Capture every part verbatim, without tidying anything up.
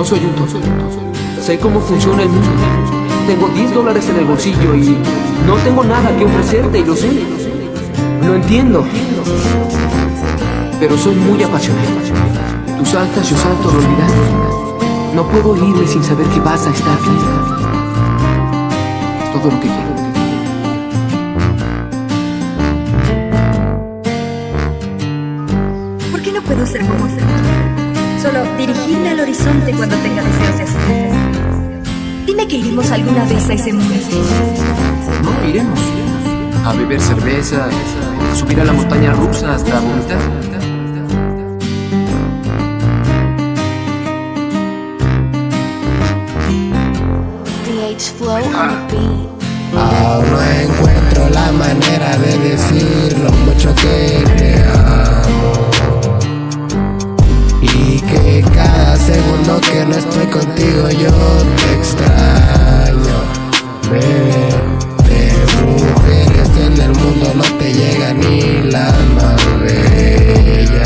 No soy un tonto. Sé cómo funciona el mundo. Tengo diez dólares en el bolsillo y no tengo nada que ofrecerte y lo sé. Lo entiendo. Pero soy muy apasionado. Tú saltas, yo salto al olvidar. No puedo irme sin saber que vas a estar aquí. Es todo lo que quiero. ¿Por qué no puedo ser como usted? Solo dirigirme al horizonte cuando tenga deseos de hacer. Dime que iremos alguna vez a ese mundo. No, iremos. A beber cerveza, a subir a la montaña rusa hasta vomitar. Aún no encuentro la manera de decir lo mucho que te amo, y que cada segundo que no estoy contigo yo te extraño. Bebé, de mujeres en el mundo no te llegan ni las más bellas,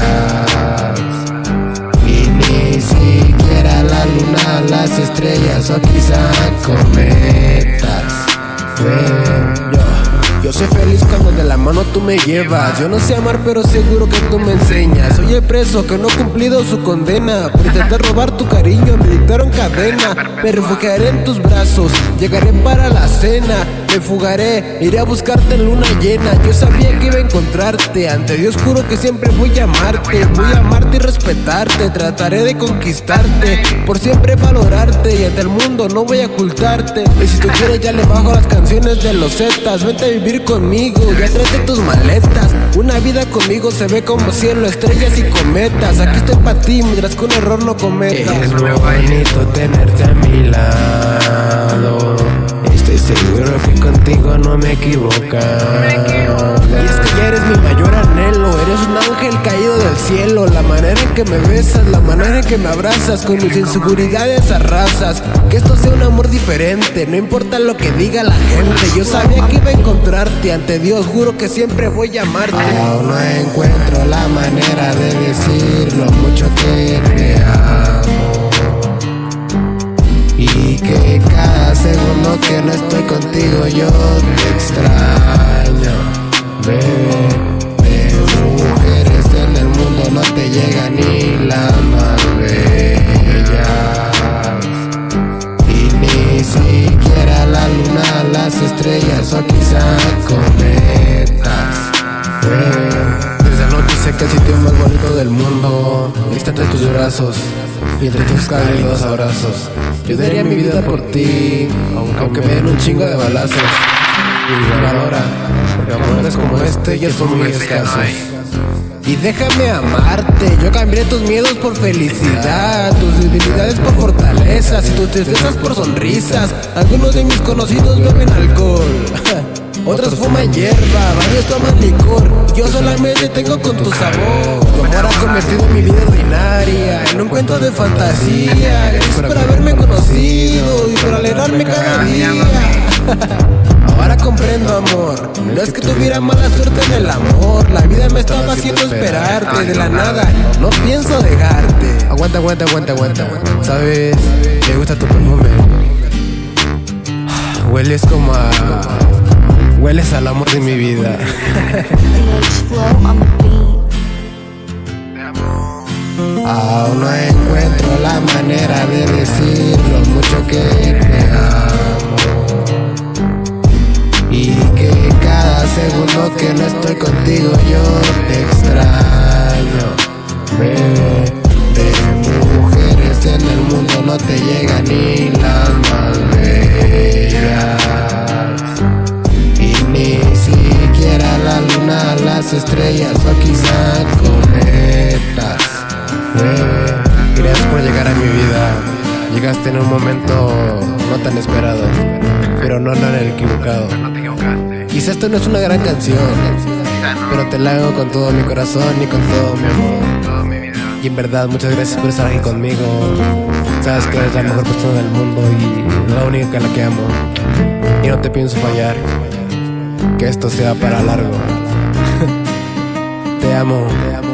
y ni siquiera la luna, las estrellas o quizá cometas. Yo, yo soy feliz cuando de la mano tú me llevas. Yo no sé amar pero seguro que tú me enseñas. Soy el preso que no ha cumplido su condena. Por intentar robar tu cariño me dictaron cadena. Me refugiaré en tus brazos, llegaré para la cena. Me fugaré, iré a buscarte en luna llena. Yo sabía que iba a encontrarte. Ante Dios juro que siempre voy a amarte. Voy a amarte y respetarte. Trataré de conquistarte, por siempre valorarte. Y ante el mundo no voy a ocultarte. Y si tú quieres ya le bajo las canciones de los Zetas. Vente a vivir conmigo, ya tráete tus maletas. Una vida conmigo se ve como cielo, estrellas y cometas. Aquí estoy para ti mientras que un error no cometas. Es muy bonito tenerte a mi lado. Estoy seguro que contigo no me equivoco. Y es que ya eres mi mayor anhelo. Eres un ángel caído del cielo. La manera en que me besas, la manera en que me abrazas, con mis inseguridades arrasas. Que esto sea un amor diferente, no importa lo que diga la gente. Yo sabía que iba a encontrarte. Ante Dios juro que siempre voy a amarte. Aún no encuentro la manera de decir lo mucho que te amo, y que cada segundo que no estoy contigo yo te extraño. Bebé, de mujeres en el mundo no te llega ni la más bella, y ni siquiera la luna, las estrellas o quizá cometas. Bebé, desde anoche sé que el sitio más bonito del mundo está entre tus brazos y entre tus cálidos abrazos. Yo daría mi vida por ti, aunque me den un chingo de balazos. Y valora, porque amores como este ya son muy escasos. Y déjame amarte, yo cambiaré tus miedos por felicidad, tus debilidades por fortalezas y tus tristezas por sonrisas. Algunos de mis conocidos beben alcohol, otros fuman hierba, varios toman licor. Yo solamente tengo con tu sabor. Tu amor ha convertido mi vida ordinaria en un cuento de fantasía. Gracias por haberme conocido y por alegrarme cada día. Ahora comprendo, amor, no es que tuviera mala suerte en el amor. La vida me estaba haciendo esperarte de la nada, no pienso dejarte. Aguanta, aguanta, aguanta, aguanta. ¿Sabes? Me gusta tu perfume. Hueles como a... Hueles al amor de mi vida. Aún no encuentro la manera de decir lo mucho que te amo, y que cada segundo que no estoy contigo yo te extraño. Bebé, de mujeres en el mundo no te llega ni las más bellas, y ni siquiera la luna, las estrellas o quizá cometas. Bebé, gracias por llegar a mi vida. Llegaste en un momento no tan esperado, pero no en el equivocado. Quizás esto no es una gran canción, pero te la hago con todo mi corazón y con todo mi amor. Y en verdad, muchas gracias por estar aquí conmigo. Sabes que eres la mejor persona del mundo y la única a la que amo. Y no te pienso fallar, que esto sea para largo. Te amo.